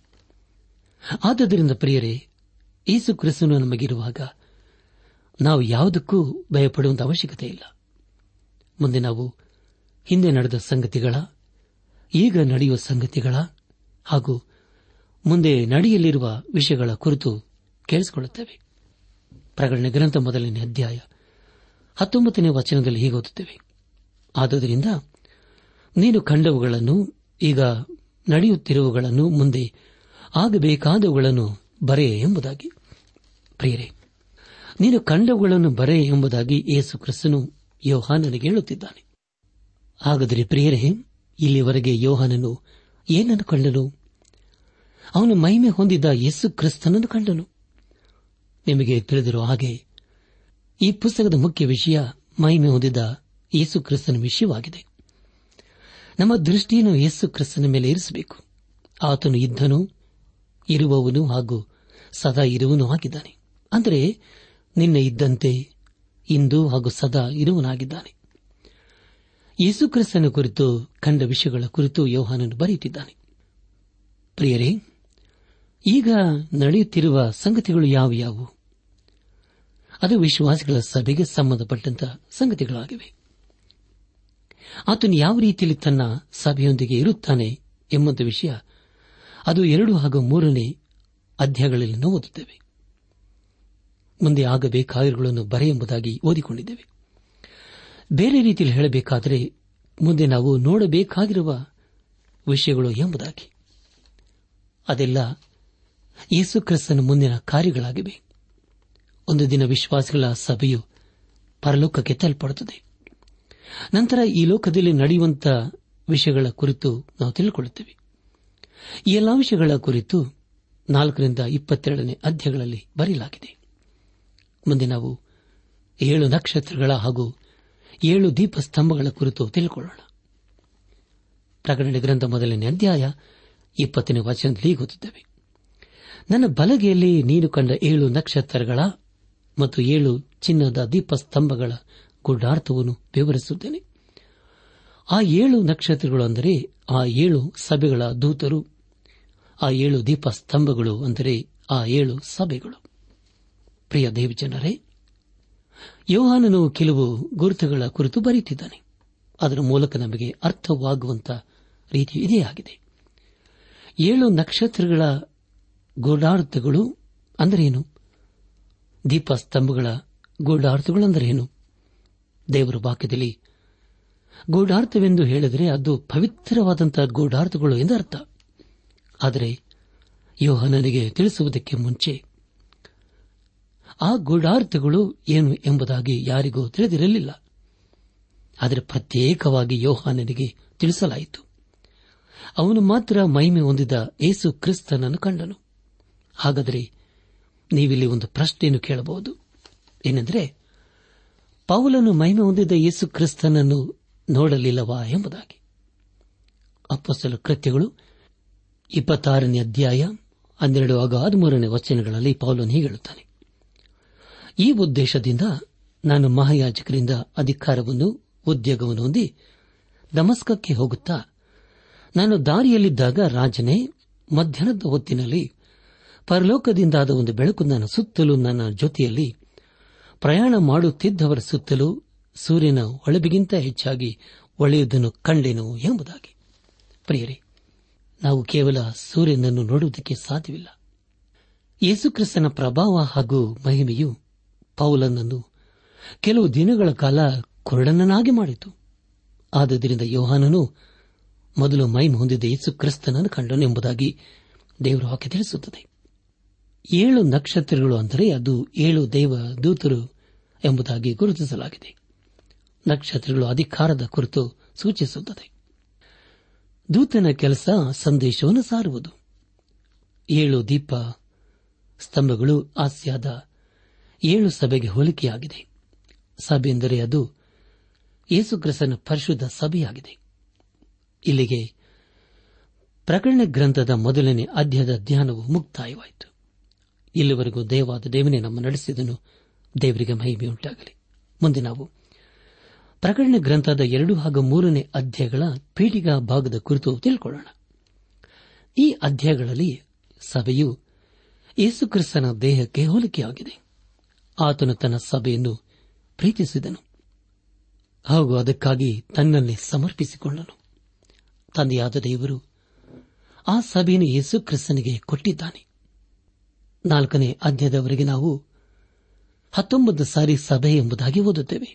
ಆದ್ದರಿಂದ ಪ್ರಿಯರೇ, ಯೇಸು ಕ್ರಿಸ್ತನು ನಮಗಿರುವಾಗ ನಾವು ಯಾವುದಕ್ಕೂ ಭಯಪಡುವಂತ ಅವಶ್ಯಕತೆ ಇಲ್ಲ. ಮುಂದೆ ನಾವು ಹಿಂದೆ ನಡೆದ ಸಂಗತಿಗಳ, ಈಗ ನಡೆಯುವ ಸಂಗತಿಗಳ ಹಾಗೂ ಮುಂದೆ ನಡೆಯಲಿರುವ ವಿಷಯಗಳ ಕುರಿತು ಕೇಳಿಸಿಕೊಳ್ಳುತ್ತೇವೆ. ಪ್ರಕಟಣೆ ಗ್ರಂಥ ಮೊದಲನೇ ಅಧ್ಯಾಯ ಹತ್ತೊಂಬತ್ತನೇ ವಚನದಲ್ಲಿ ಹೀಗೆ ಓದುತ್ತೇವೆ, ಆದುದರಿಂದ ನೀನು ಕಂಡವುಗಳನ್ನು, ಈಗ ನಡೆಯುತ್ತಿರುವವುಗಳನ್ನು, ಮುಂದೆ ಆಗಬೇಕಾದವುಗಳನ್ನು ಬರೆ ಎಂಬುದಾಗಿ. ಪ್ರಿಯರೇ, ನೀನು ಕಂಡವುಗಳನ್ನು ಬರೆ ಎಂಬುದಾಗಿ ಯೇಸು ಕ್ರಿಸ್ತನು ಯೋಹಾನನಿಗೆ ಹೇಳುತ್ತಿದ್ದಾನೆ. ಹಾಗಾದರೆ ಪ್ರಿಯರೇ, ಇಲ್ಲಿವರೆಗೆ ಯೋಹಾನನು ಏನನ್ನು ಕಂಡನು? ಅವನು ಮಹಿಮೆ ಹೊಂದಿದ್ದ ಯೇಸು ಕ್ರಿಸ್ತನನ್ನು ಕಂಡನು. ನಿಮಗೆ ತಿಳಿದಿರುವ ಹಾಗೆ ಈ ಪುಸ್ತಕದ ಮುಖ್ಯ ವಿಷಯ ಮಹಿಮೆ ಹೊಂದಿದ್ದ ಯೇಸು ಕ್ರಿಸ್ತನ ವಿಷಯವಾಗಿದೆ. ನಮ್ಮ ದೃಷ್ಟಿಯನ್ನು ಯೇಸು ಕ್ರಿಸ್ತನ ಮೇಲೆ ಇರಿಸಬೇಕು. ಆತನು ಇದ್ದನು, ಇರುವವನು ಹಾಗೂ ಸದಾ ಇರುವನು ಆಗಿದ್ದಾನೆ. ಅಂದರೆ ನಿನ್ನೆ ಇದ್ದಂತೆ ಇಂದು ಹಾಗೂ ಸದಾ ಇರುವನಾಗಿದ್ದಾನೆ. ಯೇಸು ಕ್ರಿಸ್ತನ ಕುರಿತು ಕಂಡ ವಿಷಯಗಳ ಕುರಿತು ಯೋಹಾನನು ಬರೆಯುತ್ತಿದ್ದಾನೆ. ಪ್ರಿಯರೇ, ಈಗ ನಡೆಯುತ್ತಿರುವ ಸಂಗತಿಗಳು ಯಾವುವು? ಅದು ವಿಶ್ವಾಸಿಗಳ ಸಭೆಗೆ ಸಂಬಂಧಪಟ್ಟಂತಹ ಸಂಗತಿಗಳಾಗಿವೆ. ಆತನು ಯಾವ ರೀತಿಯಲ್ಲಿ ತನ್ನ ಸಭೆಯೊಂದಿಗೆ ಇರುತ್ತಾನೆ ಎಂಬಂತ ವಿಷಯ ಅದು ಎರಡು ಹಾಗೂ ಮೂರನೇ ಅಧ್ಯಾಯಗಳಲ್ಲಿ ನಾವು ಓದುತ್ತೇವೆ. ಮುಂದೆ ಆಗಬೇಕಾಗಿರುವುಗಳನ್ನು ಬರೆಯೆಂಬುದಾಗಿ ಓದಿಕೊಂಡಿದ್ದೇವೆ. ಬೇರೆ ರೀತಿಯಲ್ಲಿ ಹೇಳಬೇಕಾದರೆ ಮುಂದೆ ನಾವು ನೋಡಬೇಕಾಗಿರುವ ವಿಷಯಗಳು ಎಂಬುದಾಗಿ. ಅದೆಲ್ಲ ಯೇಸು ಕ್ರಿಸ್ತನ ಮುಂದಿನ ಕಾರ್ಯಗಳಾಗಿವೆ. ಒಂದು ದಿನ ವಿಶ್ವಾಸಿಗಳ ಸಭೆಯು ಪರಲೋಕಕ್ಕೆ ತಲುಪಡುತ್ತದೆ. ನಂತರ ಈ ಲೋಕದಲ್ಲಿ ನಡೆಯುವಂತಹ ವಿಷಯಗಳ ಕುರಿತು ನಾವು ತಿಳಿದುಕೊಳ್ಳುತ್ತೇವೆ. ಈ ಎಲ್ಲಾ ವಿಷಯಗಳ ಕುರಿತು ನಾಲ್ಕರಿಂದ ಇಪ್ಪತ್ತೆರಡನೇ ಅಧ್ಯಾಯಗಳಲ್ಲಿ ಬರೆಯಲಾಗಿದೆ. ಮುಂದೆ ನಾವು ಏಳು ನಕ್ಷತ್ರಗಳ ಹಾಗೂ ಏಳು ದೀಪಸ್ತಂಭಗಳ ಕುರಿತು ತಿಳಿದುಕೊಳ್ಳೋಣ. ಪ್ರಕಟಣೆ ಗ್ರಂಥ ಮೊದಲನೇ ಅಧ್ಯಾಯ ಇಪ್ಪತ್ತನೇ ವಚನದಲ್ಲಿ ಓದುತ್ತೇವೆ. ನನ್ನ ಬಲಗೆಯಲ್ಲಿ ನೀನು ಕಂಡ ಏಳು ನಕ್ಷತ್ರಗಳ ಮತ್ತು ಏಳು ಚಿನ್ನದ ದೀಪಸ್ತಂಭಗಳ ಗೂಢಾರ್ಥವನ್ನು ವಿವರಿಸುತ್ತೇನೆ. ಆ ಏಳು ನಕ್ಷತ್ರಗಳು ಅಂದರೆ ಆ ಏಳು ಸಭೆಗಳ ದೂತರು, ಆ ಏಳು ದೀಪಸ್ತಂಭಗಳು ಅಂದರೆ ಆ ಏಳು ಸಭೆಗಳು. ಪ್ರಿಯ ದೇವಜನರೇ, ಯೋಹಾನನು ಕೆಲವು ಗುರುತುಗಳ ಕುರಿತು ಬರೆಯುತ್ತಿದ್ದಾನೆ. ಅದರ ಮೂಲಕ ನಮಗೆ ಅರ್ಥವಾಗುವಂತಹ ರೀತಿ ಇದೇ ಆಗಿದೆ. ಏಳು ನಕ್ಷತ್ರಗಳ ಗೂಢಾರ್ಥಗಳು ಅಂದರೇನು? ದೀಪಸ್ತಂಭಗಳ ಗೂಢಾರ್ಥಗಳು ಅಂದರೇನು? ದೇವರ ವಾಕ್ಯದಲ್ಲಿ ಗೂಢಾರ್ಥವೆಂದು ಹೇಳಿದರೆ ಅದು ಪವಿತ್ರವಾದಂತಹ ಗೂಢಾರ್ಥಗಳು ಎಂದರ್ಥ. ಆದರೆ ಯೋಹಾನನಿಗೆ ತಿಳಿಸುವುದಕ್ಕೆ ಮುಂಚೆ ಆ ಗೂಢಾರ್ಥಗಳು ಏನು ಎಂಬುದಾಗಿ ಯಾರಿಗೂ ತಿಳಿದಿರಲಿಲ್ಲ. ಆದರೆ ಪ್ರತ್ಯೇಕವಾಗಿ ಯೋಹಾನನಿಗೆ ತಿಳಿಸಲಾಯಿತು. ಅವನು ಮಾತ್ರ ಮಹಿಮೆ ಹೊಂದಿದ ಯೇಸು ಕ್ರಿಸ್ತನನ್ನು ಕಂಡನು. ಹಾಗಾದರೆ ನೀವಿಲ್ಲಿ ಒಂದು ಪ್ರಶ್ನೆಯನ್ನು ಕೇಳಬಹುದು. ಏನೆಂದರೆ, ಪೌಲನು ಮಹಿಮೆ ಹೊಂದಿದ ಯೇಸು ಕ್ರಿಸ್ತನನ್ನು ನೋಡಲಿಲ್ಲವಾ ಎಂಬುದಾಗಿ. ಅಪೊಸ್ತಲ ಕೃತ್ಯಗಳು ಇಪ್ಪತ್ತಾರನೇ ಅಧ್ಯಾಯ ಹನ್ನೆರಡು ಹಾಗೂ ಹದಿಮೂರನೇ ವಚನಗಳಲ್ಲಿ ಪೌಲನು ಹೀಗೆ ಹೇಳುತ್ತಾನೆ: ಈ ಉದ್ದೇಶದಿಂದ ನಾನು ಮಹಾಯಾಜಕರಿಂದ ಅಧಿಕಾರವನ್ನು ಉದ್ಯೋಗವನ್ನು ಹೊಂದಿ ದಮಸ್ಕಕ್ಕೆ ಹೋಗುತ್ತಾ ನಾನು ದಾರಿಯಲ್ಲಿದ್ದಾಗ ರಾಜನೇ, ಮಧ್ಯಾಹ್ನದ ಹೊತ್ತಿನಲ್ಲಿ ಪರಲೋಕದಿಂದಾದ ಒಂದು ಬೆಳಕು ನನ್ನ ಸುತ್ತಲೂ ನನ್ನ ಜೊತೆಯಲ್ಲಿ ಪ್ರಯಾಣ ಮಾಡುತ್ತಿದ್ದವರ ಸುತ್ತಲೂ ಸೂರ್ಯನ ಹೊಳಬಿಗಿಂತ ಹೆಚ್ಚಾಗಿ ಒಳೆಯುವುದನ್ನು ಕಂಡೆನು ಎಂಬುದಾಗಿ. ಪ್ರಿಯರೇ, ನಾವು ಕೇವಲ ಸೂರ್ಯನನ್ನು ನೋಡುವುದಕ್ಕೆ ಸಾಧ್ಯವಿಲ್ಲ. ಯೇಸುಕ್ರಿಸ್ತನ ಪ್ರಭಾವ ಹಾಗೂ ಮಹಿಮೆಯು ಪೌಲನನ್ನು ಕೆಲವು ದಿನಗಳ ಕಾಲ ಕುರುಡನನ್ನಾಗಿ ಮಾಡಿತು. ಆದ್ದರಿಂದ ಯೋಹಾನನು ಮೊದಲು ಮಹಿಮೆ ಹೊಂದಿದ ಯೇಸು ಕ್ರಿಸ್ತನನ್ನು ಕಂಡನು ಎಂಬುದಾಗಿ ದೇವರ ವಾಕ್ಯ ತಿಳಿಸುತ್ತದೆ. ಏಳು ನಕ್ಷತ್ರಗಳು ಅಂದರೆ ಅದು ಏಳು ದೇವ ದೂತರು ಎಂಬುದಾಗಿ ಗುರುತಿಸಲಾಗಿದೆ. ನಕ್ಷತ್ರಗಳು ಅಧಿಕಾರದ ಕುರಿತು ಸೂಚಿಸುತ್ತದೆ. ದೂತನ ಕೆಲಸ ಸಂದೇಶವನ್ನು ಸಾರುವುದು. ಏಳು ದೀಪ ಸ್ತಂಭಗಳು ಆಸ್ಯಾದ ಏಳು ಸಭೆಗೆ ಹೋಲಿಕೆಯಾಗಿದೆ. ಸಭೆ ಎಂದರೆ ಅದು ಯೇಸುಕ್ರಿಸ್ತನ ಪರಿಶುದ್ಧ ಸಭೆಯಾಗಿದೆ. ಇಲ್ಲಿಗೆ ಪ್ರಕಟಣೆ ಗ್ರಂಥದ ಮೊದಲನೇ ಅಧ್ಯಾಯದ ಧ್ಯಾನವು ಮುಕ್ತಾಯವಾಯಿತು. ಇಲ್ಲಿವರೆಗೂ ದೇವಾದ ದೇವನೇ ನಮ್ಮ ನಡೆಸಿದನು. ದೇವರಿಗೆ ಮಹಿಮೆಯುಂಟಾಗಲಿ. ಮುಂದೆ ನಾವು ಪ್ರಕಟಣೆ ಗ್ರಂಥದ ಎರಡು ಹಾಗೂ ಮೂರನೇ ಅಧ್ಯಾಯಗಳ ಪೀಠಿಕಾ ಭಾಗದ ಕುರಿತು ತಿಳ್ಕೊಳ್ಳೋಣ. ಈ ಅಧ್ಯಾಯಗಳಲ್ಲಿ ಸಭೆಯು ಯೇಸುಕ್ರಿಸ್ತನ ದೇಹಕ್ಕೆ ಹೋಲಿಕೆಯಾಗಿದೆ. ಆತನು ತನ್ನ ಸಭೆಯನ್ನು ಪ್ರೀತಿಸಿದನು ಹಾಗೂ ಅದಕ್ಕಾಗಿ ತನ್ನನ್ನೇ ಸಮರ್ಪಿಸಿಕೊಂಡನು. ತಂದೆಯಾದ ದೇವರು ಆ ಸಭೆಯನ್ನು ಯೇಸುಕ್ರಿಸ್ತನಿಗೆ ಕೊಟ್ಟಿದ್ದಾನೆ. ನಾಲ್ಕನೇ ಅಧ್ಯಾಯದವರೆಗೆ ನಾವು ಹತ್ತೊಂಬತ್ತು ಸಾರಿ ಸಭೆ ಎಂಬುದಾಗಿ ಓದುತ್ತೇವೆ.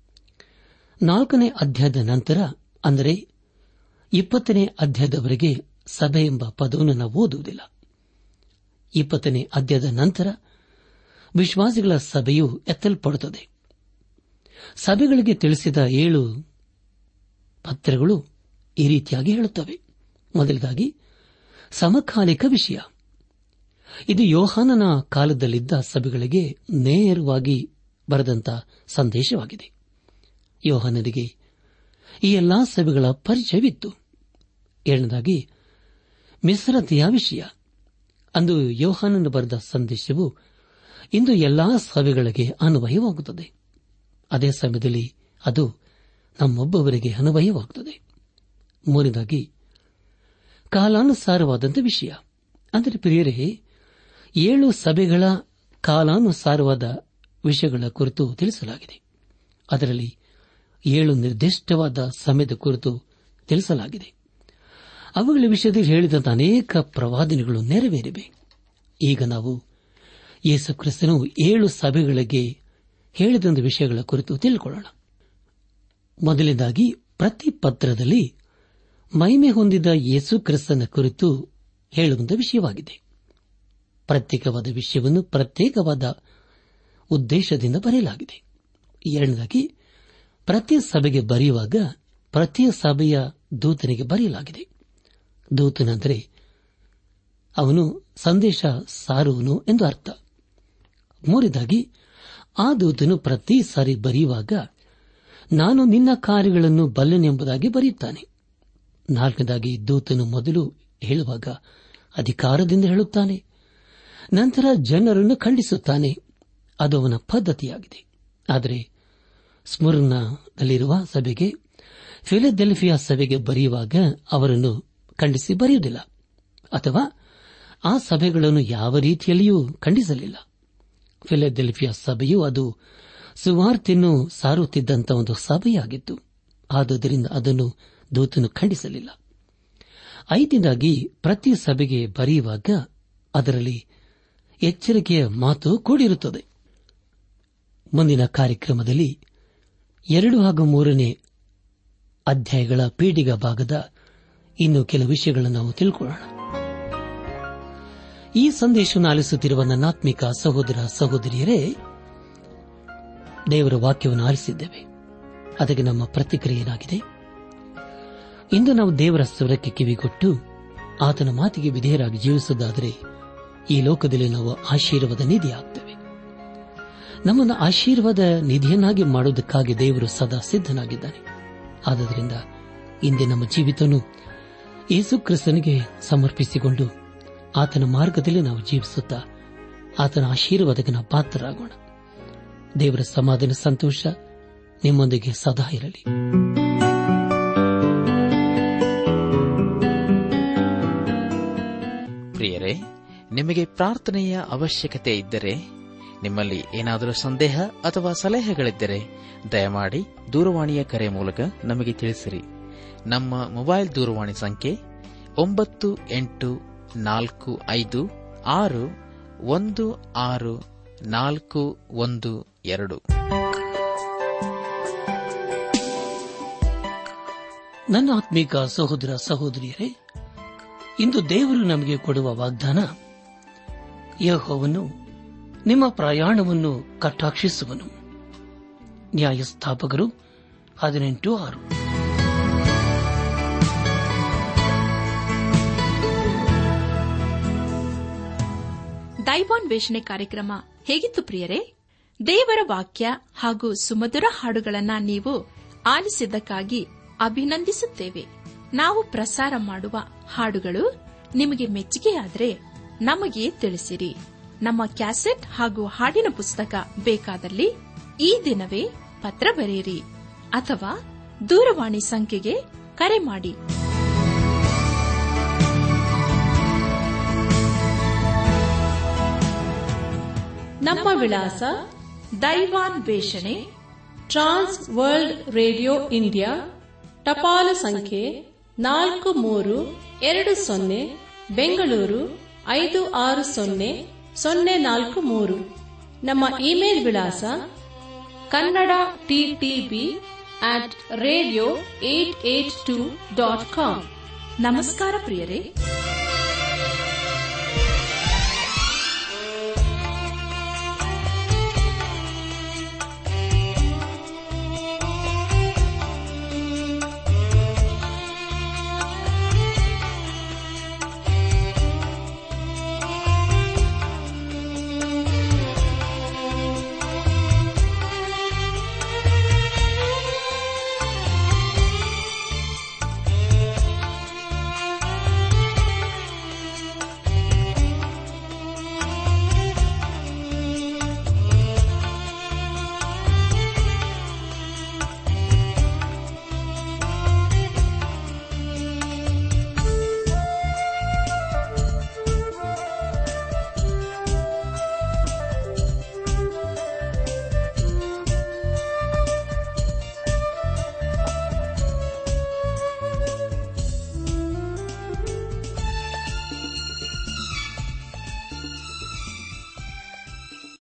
ನಾಲ್ಕನೇ ಅಧ್ಯಾಯದ ನಂತರ ಅಂದರೆ ಇಪ್ಪತ್ತನೇ ಅಧ್ಯಾಯದವರೆಗೆ ಸಭೆ ಎಂಬ ಪದವನ್ನು ನಾವು ಓದುವುದಿಲ್ಲ. ಇಪ್ಪತ್ತನೇ ಅಧ್ಯಾಯದ ನಂತರ ವಿಶ್ವಾಸಿಗಳ ಸಭೆಯು ಎತ್ತಲ್ಪಡುತ್ತದೆ. ಸಭೆಗಳಿಗೆ ತಿಳಿಸಿದ ಏಳು ಪತ್ರಗಳು ಈ ರೀತಿಯಾಗಿ ಹೇಳುತ್ತವೆ. ಮೊದಲದಾಗಿ ಸಮಕಾಲಿಕ ವಿಷಯ. ಇದು ಯೋಹಾನನ ಕಾಲದಲ್ಲಿದ್ದ ಸಭೆಗಳಿಗೆ ನೇರವಾಗಿ ಬರೆದಂತ ಸಂದೇಶವಾಗಿದೆ. ಯೋಹಾನನಿಗೆ ಈ ಎಲ್ಲಾ ಸಭೆಗಳ ಪರಿಚಯವಿತ್ತು. ಎರಡನೇದಾಗಿ ಮಿಶ್ರತೆಯ ವಿಷಯ. ಅಂದು ಯೋಹಾನನು ಬರೆದ ಸಂದೇಶವು ಇಂದು ಎಲ್ಲಾ ಸಭೆಗಳಿಗೆ ಅನ್ವಯವಾಗುತ್ತದೆ. ಅದೇ ಸಮಯದಲ್ಲಿ ಅದು ನಮ್ಮೊಬ್ಬೊಬ್ಬರಿಗೆ ಅನ್ವಯವಾಗುತ್ತದೆ. ಮೂರನೇದಾಗಿ ಕಾಲಾನುಸಾರವಾದಂಥ ವಿಷಯ. ಅಂದರೆ ಪ್ರಿಯರೇ, ಏಳು ಸಭೆಗಳ ಕಾಲಾನುಸಾರವಾದ ವಿಷಯಗಳ ಕುರಿತು ತಿಳಿಸಲಾಗಿದೆ. ಅದರಲ್ಲಿ ಏಳು ನಿರ್ದಿಷ್ಟವಾದ ಸಮಯದ ಕುರಿತು ತಿಳಿಸಲಾಗಿದೆ. ಅವುಗಳ ವಿಷಯದಲ್ಲಿ ಹೇಳಿದಂಥ ಅನೇಕ ಪ್ರವಾದನೆಗಳು ನೆರವೇರಿವೆ. ಈಗ ನಾವು ಯೇಸು ಕ್ರಿಸ್ತನು ಏಳು ಸಭೆಗಳಿಗೆ ಹೇಳಿದೊಂದು ವಿಷಯಗಳ ಕುರಿತು ತಿಳಿದುಕೊಳ್ಳೋಣ. ಮೊದಲನೇದಾಗಿ, ಪ್ರತಿ ಪತ್ರದಲ್ಲಿ ಮಹಿಮೆ ಹೊಂದಿದ ಯೇಸು ಕ್ರಿಸ್ತನ ಕುರಿತು ಹೇಳುವಂತ ವಿಷಯವಾಗಿದೆ. ಪ್ರತ್ಯೇಕವಾದ ವಿಷಯವನ್ನು ಪ್ರತ್ಯೇಕವಾದ ಉದ್ದೇಶದಿಂದ ಬರೆಯಲಾಗಿದೆ. ಎರಡನೇದಾಗಿ, ಪ್ರತಿ ಸಭೆಗೆ ಬರೆಯುವಾಗ ಪ್ರತಿ ಸಭೆಯ ದೂತನಿಗೆ ಬರೆಯಲಾಗಿದೆ. ದೂತನೆಂದರೆ ಅವನು ಸಂದೇಶ ಸಾರುವನು ಎಂದು ಅರ್ಥ. ಮೂರನೇದಾಗಿ, ಆ ದೂತನು ಪ್ರತಿ ಸಾರಿ ಬರೆಯುವಾಗ ನಾನು ನಿನ್ನ ಕಾರ್ಯಗಳನ್ನು ಬಲ್ಲೆನೆಂಬುದಾಗಿ ಬರೆಯುತ್ತಾನೆ. ನಾಲ್ಕನೇದಾಗಿ, ದೂತನು ಮೊದಲು ಹೇಳುವಾಗ ಅಧಿಕಾರದಿಂದ ಹೇಳುತ್ತಾನೆ, ನಂತರ ಜನರನ್ನು ಖಂಡಿಸುತ್ತಾನೆ. ಅದು ಅವನ ಪದ್ಧತಿಯಾಗಿದೆ. ಆದರೆ ಸ್ಮುರ್ನದಲ್ಲಿರುವ ಸಭೆಗೆ, ಫಿಲಡೆಲ್ಫಿಯಾ ಸಭೆಗೆ ಬರೆಯುವಾಗ ಅವರನ್ನು ಖಂಡಿಸಿ ಬರೆಯುವುದಿಲ್ಲ, ಅಥವಾ ಆ ಸಭೆಗಳನ್ನು ಯಾವ ರೀತಿಯಲ್ಲಿಯೂ ಖಂಡಿಸಲಿಲ್ಲ. ಫಿಲಡೆಲ್ಫಿಯಾ ಸಭೆಯು ಅದು ಸುವಾರ್ತೆಯನ್ನು ಸಾರುತ್ತಿದ್ದಂಥ ಒಂದು ಸಭೆಯಾಗಿತ್ತು. ಆದುದರಿಂದ ಅದನ್ನು ದೂತನು ಖಂಡಿಸಲಿಲ್ಲ. ಐದನೇದಾಗಿ, ಪ್ರತಿ ಸಭೆಗೆ ಬರೆಯುವಾಗ ಅದರಲ್ಲಿ ಎಚ್ಚರಿಕೆಯ ಮಾತು ಕೂಡಿರುತ್ತದೆ. ಮುಂದಿನ ಕಾರ್ಯಕ್ರಮದಲ್ಲಿ ಎರಡು ಹಾಗೂ ಮೂರನೇ ಅಧ್ಯಾಯಗಳ ಪೀಠಿಗ ಭಾಗದ ಇನ್ನು ಕೆಲವು ವಿಷಯಗಳನ್ನು ನಾವು ತಿಳ್ಕೊಳ್ಳೋಣ. ಈ ಸಂದೇಶವನ್ನು ಆಲಿಸುತ್ತಿರುವ ನನ್ನಾತ್ಮಿಕ ಸಹೋದರ ಸಹೋದರಿಯರೇ, ದೇವರ ವಾಕ್ಯವನ್ನು ಆಲಿಸಿದ್ದೇವೆ. ಅದಕ್ಕೆ ನಮ್ಮ ಪ್ರತಿಕ್ರಿಯೆ ಏನಾಗಿದೆ? ಇಂದು ನಾವು ದೇವರ ಸ್ವರಕ್ಕೆ ಕಿವಿಗೊಟ್ಟು ಆತನ ಮಾತಿಗೆ ವಿಧೇಯರಾಗಿ ಜೀವಿಸುವುದಾದರೆ ಈ ಲೋಕದಲ್ಲಿ ನಾವು ಆಶೀರ್ವಾದ ನಿಧಿಯಾಗುತ್ತೇವೆ. ನಮ್ಮನ್ನು ಆಶೀರ್ವಾದ ನಿಧಿಯನ್ನಾಗಿ ಮಾಡುವುದಕ್ಕಾಗಿ ದೇವರು ಸದಾ ಸಿದ್ದನಾಗಿದ್ದಾನೆ. ಆದ್ದರಿಂದ ಇಂದೇ ನಮ್ಮ ಜೀವಿತವನ್ನು ಯೇಸು ಕ್ರಿಸ್ತನಿಗೆ ಸಮರ್ಪಿಸಿಕೊಂಡು ಆತನ ಮಾರ್ಗದಲ್ಲಿ ನಾವು ಜೀವಿಸುತ್ತಾ ಆತನ ಆಶೀರ್ವಾದಕ್ಕೆ ನಾವು ಪಾತ್ರರಾಗೋಣ. ದೇವರ ಸಮಾಧಾನ ಸಂತೋಷ ನಿಮ್ಮೊಂದಿಗೆ ಸದಾ ಇರಲಿ. ಪ್ರಿಯರೇ, ನಿಮಗೆ ಪ್ರಾರ್ಥನೆಯ ಅವಶ್ಯಕತೆ ಇದ್ದರೆ, ನಿಮ್ಮಲ್ಲಿ ಏನಾದರೂ ಸಂದೇಹ ಅಥವಾ ಸಲಹೆಗಳಿದ್ದರೆ ದಯಮಾಡಿ ದೂರವಾಣಿಯ ಕರೆ ಮೂಲಕ ನಮಗೆ ತಿಳಿಸಿರಿ. ನಮ್ಮ ಮೊಬೈಲ್ ದೂರವಾಣಿ ಸಂಖ್ಯೆ ಒಂಬತ್ತು ಎಂಟು ನಾಲ್ಕು ಐದು ಆರು ಒಂದು ಆರು ನಾಲ್ಕು ಒಂದು ಎರಡು. ನನ್ನ ಆತ್ಮೀಕ ಸಹೋದರ ಸಹೋದರಿಯರೇ, ಇಂದು ದೇವರು ನಮಗೆ ಕೊಡುವ ವಾಗ್ದಾನ, ಯೆಹೋವನು ನಿಮ್ಮ ಪ್ರಯಾಣವನ್ನು ಕಟಾಕ್ಷಿಸುವನು. ನ್ಯಾಯಸ್ಥಾಪಕರು ಹದಿನೆಂಟು ಆರು. ದೈವಾನ್ವೇಷಣೆ ಕಾರ್ಯಕ್ರಮ ಹೇಗಿತ್ತು ಪ್ರಿಯರೇ? ದೇವರ ವಾಕ್ಯ ಹಾಗೂ ಸುಮಧುರ ಹಾಡುಗಳನ್ನ ನೀವು ಆಲಿಸಿದ್ದಕ್ಕಾಗಿ ಅಭಿನಂದಿಸುತ್ತೇವೆ. ನಾವು ಪ್ರಸಾರ ಮಾಡುವ ಹಾಡುಗಳು ನಿಮಗೆ ಮೆಚ್ಚುಗೆಯಾದರೆ ನಮಗೆ ತಿಳಿಸಿರಿ. ನಮ್ಮ ಕ್ಯಾಸೆಟ್ ಹಾಗೂ ಹಾಡಿನ ಪುಸ್ತಕ ಬೇಕಾದಲ್ಲಿ ಈ ದಿನವೇ ಪತ್ರ ಬರೆಯಿರಿ ಅಥವಾ ದೂರವಾಣಿ ಸಂಖ್ಯೆಗೆ ಕರೆ ಮಾಡಿ. ನಮ್ಮ ವಿಳಾಸ: ದೈವಾನ್ವೇಷಣೆ, ಟ್ರಾನ್ಸ್ ವರ್ಲ್ಡ್ ರೇಡಿಯೋ ಇಂಡಿಯಾ, ಟಪಾಲು ಸಂಖ್ಯೆ ನಾಲ್ಕು ಮೂರು ಎರಡು ಸೊನ್ನೆ, ಬೆಂಗಳೂರು ಐದು ಆರು ಸೊನ್ನೆ ಸೊನ್ನೆ ನಾಲ್ಕು ಮೂರು. ನಮ್ಮ ಇಮೇಲ್ ವಿಳಾಸ Kannada TTB at radio eight eight two dot com. ನಮಸ್ಕಾರ ಪ್ರಿಯರೇ.